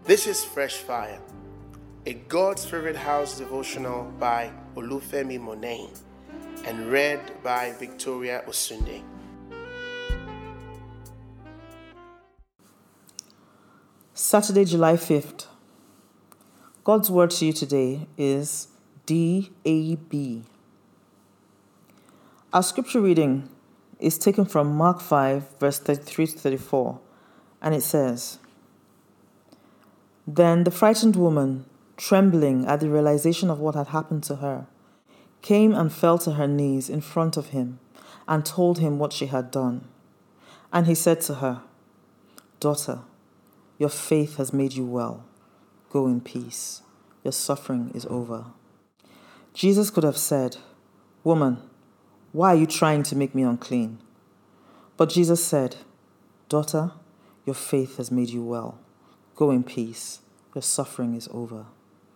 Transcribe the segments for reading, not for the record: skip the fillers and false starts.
This is Fresh Fire, a God's Favorite House devotional by Olufemi Monain and read by Victoria Osunde. Saturday, July 5th. God's word to you today is DAB. Our scripture reading is taken from Mark 5, verse 33 to 34, and it says, Then the frightened woman, trembling at the realization of what had happened to her, came and fell to her knees in front of him and told him what she had done. And he said to her, Daughter, your faith has made you well. Go in peace. Your suffering is over. Jesus could have said, Woman, why are you trying to make me unclean? But Jesus said, Daughter, your faith has made you well. Go in peace. Your suffering is over.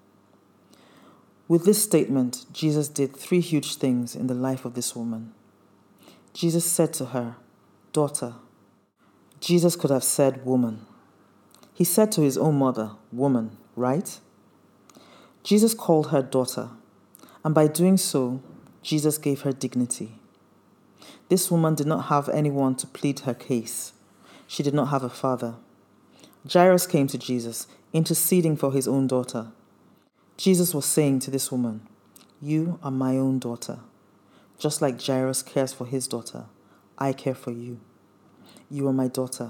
With this statement, Jesus did three huge things in the life of this woman. Jesus said to her, Daughter. Jesus could have said, Woman. He said to his own mother, Woman, right? Jesus called her daughter, and by doing so, Jesus gave her dignity. This woman did not have anyone to plead her case. She did not have a father. Jairus came to Jesus, interceding for his own daughter. Jesus was saying to this woman, You are my own daughter. Just like Jairus cares for his daughter, I care for you. You are my daughter.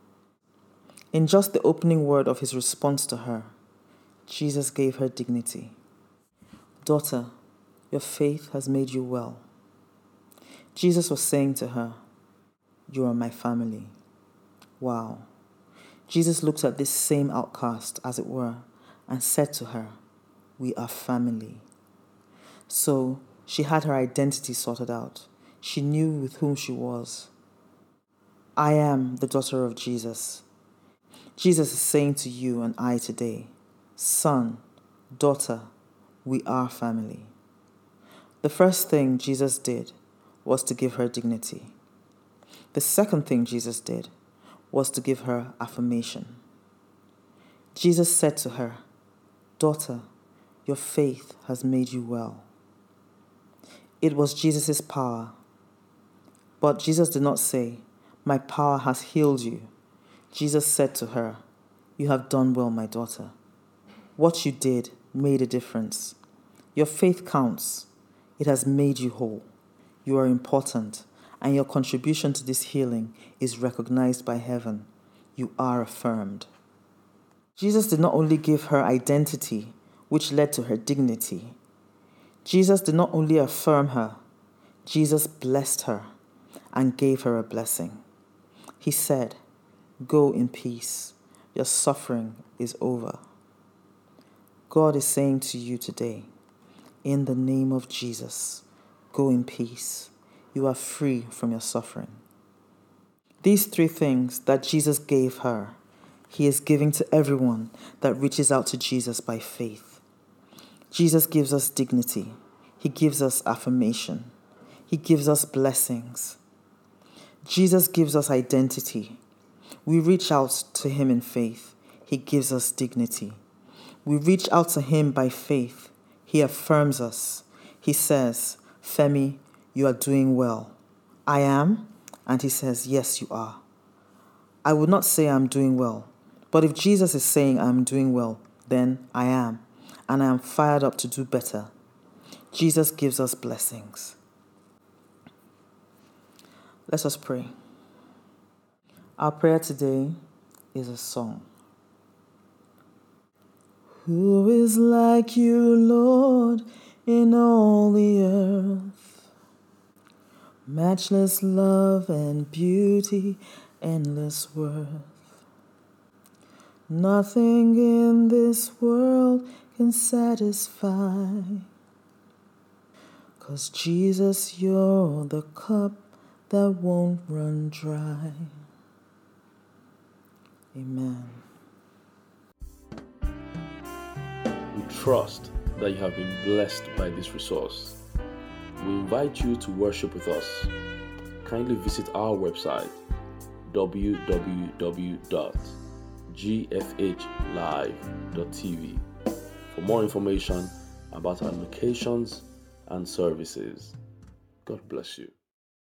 In just the opening word of his response to her, Jesus gave her dignity. Daughter, your faith has made you well. Jesus was saying to her, You are my family. Wow. Jesus looked at this same outcast, as it were, and said to her, We are family. So she had her identity sorted out. She knew with whom she was. I am the daughter of Jesus. Jesus is saying to you and I today, Son, daughter, we are family. The first thing Jesus did was to give her dignity. The second thing Jesus did was to give her affirmation. Jesus said to her, Daughter, your faith has made you well. It was Jesus' power. But Jesus did not say, My power has healed you. Jesus said to her, You have done well, my daughter. What you did made a difference. Your faith counts. It has made you whole. You are important, and your contribution to this healing is recognized by heaven. You are affirmed. Jesus did not only give her identity, which led to her dignity. Jesus did not only affirm her, Jesus blessed her and gave her a blessing. He said, Go in peace. Your suffering is over. God is saying to you today, in the name of Jesus, go in peace. You are free from your suffering. These three things that Jesus gave her, he is giving to everyone that reaches out to Jesus by faith. Jesus gives us dignity. He gives us affirmation. He gives us blessings. Jesus gives us identity. We reach out to him in faith. He gives us dignity. We reach out to him by faith. He affirms us. He says, Femi, you are doing well. I am? And he says, yes, you are. I would not say I'm doing well. But if Jesus is saying I'm doing well, then I am. And I am fired up to do better. Jesus gives us blessings. Let us pray. Our prayer today is a song. Who is like you, Lord, in all the earth? Matchless love and beauty, endless worth. Nothing in this world can satisfy. 'Cause Jesus, you're the cup that won't run dry. Amen. We trust that you have been blessed by this resource. We invite you to worship with us. Kindly visit our website www.dab gfhlive.tv for more information about our locations and services. God bless you.